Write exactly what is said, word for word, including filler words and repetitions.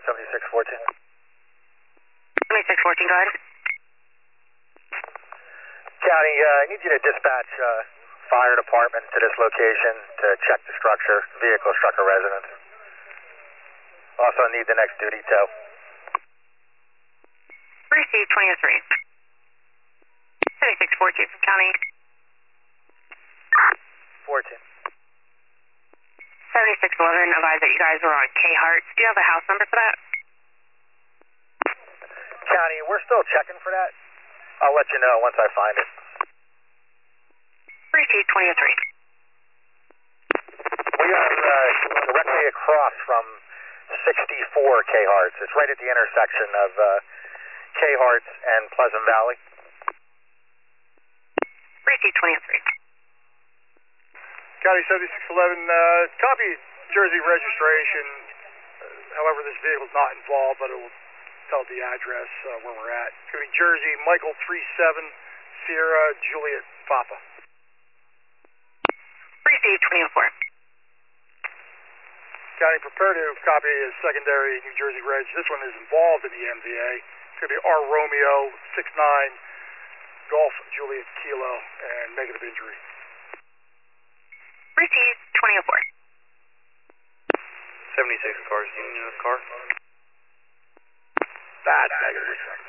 seventy-six fourteen. seventy-six fourteen, go ahead. County, uh, I need you to dispatch uh, fire department to this location to check the structure. Vehicle struck a residence. Also need the next duty tow. Received twenty oh three. seventy-six fourteen from County. fourteen. seventy-six eleven, advise that you guys were on K Hearts. Do you have a house number for that? County, we're still checking for that. I'll let you know once I find it. Received twenty oh three. We are uh, directly across from sixty-four K Hearts. It's right at the intersection of uh, K Hearts and Pleasant Valley. Received twenty oh three. County seventy-six eleven, uh, copy Jersey registration. Uh, however, this vehicle's not involved, but it will tell the address uh, where we're at. It's going to be Jersey, Michael three seven, Sierra, Juliet, Papa. Received twenty oh four. County, prepare to copy a secondary New Jersey reg. This one is involved in the M V A. It's going to be R Romeo six nine, Golf, Juliet, Kilo, and negative injury. Received twenty oh four. seventy-six cars, union in this car. Bad negative.